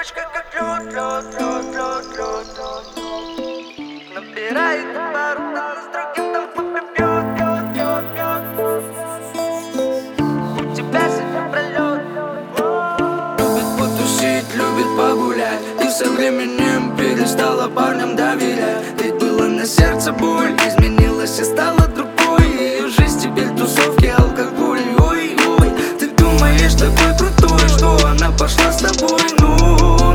девочка как лед, лед, лед, лед, лед, лед. Набирает обороты, но с другим там попьет, пьет, пьет, пьет. У тебя сегодня пролет. Любит потусить, любит погулять, и со временем перестала парням доверять. Ведь было на сердце боль, изменилась и стала другой. Ее жизнь теперь тусовки, алкоголь. Ой, ой, ты думаешь такой крутой, что она пошла с тобой? Ну,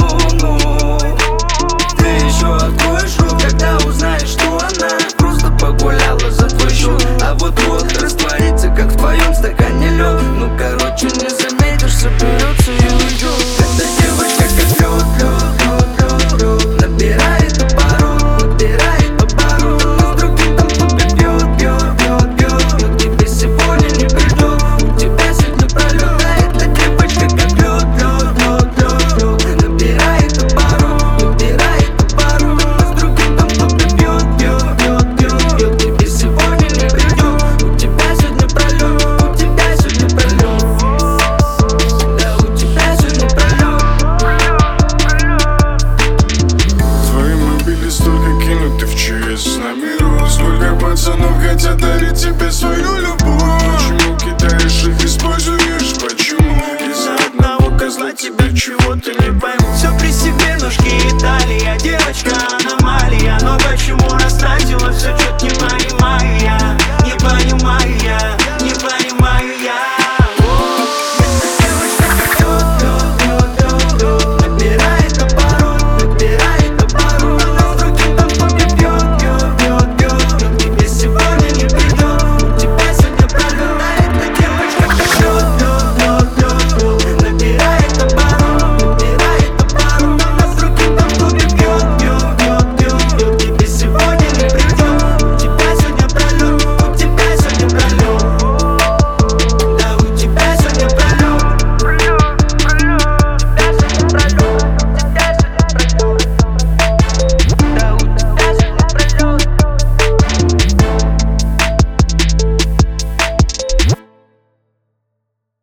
ты еще откроешь рот, когда узнаешь, что она просто погуляла за твой счет. А вот-вот растворится, как в твоем стакане лед. Ну короче, не заметишь, соберется и уйдет. Эта девочка как лед, лед, лед, лед, лед. Набирает оборот, набирает оборот. Но с другим там попит, пьет, пьет, пьет, пьет. Но к тебе сегодня не придет, у тебя сегодня пролет. А эта девочка как лед, лед, лед, лед, лед. Набирает оборот, набирает оборот. Но с другим там попит, пьет, пьет, пьет, пьет. К тебе сегодня не придет, у тебя сегодня пролет, у тебя сегодня пролет. Да, у тебя сегодня пролет. Твои мобили столько кинуты в ЧС. Наберу, сколько пацанов хотят дарить тебе свою любовь. Почему кидаешь их, используешь? Почему? Из-за одного козла тебя чего-то не пойму. Все при себе, ножки и талия. Девочка аномалия, но почему растратила все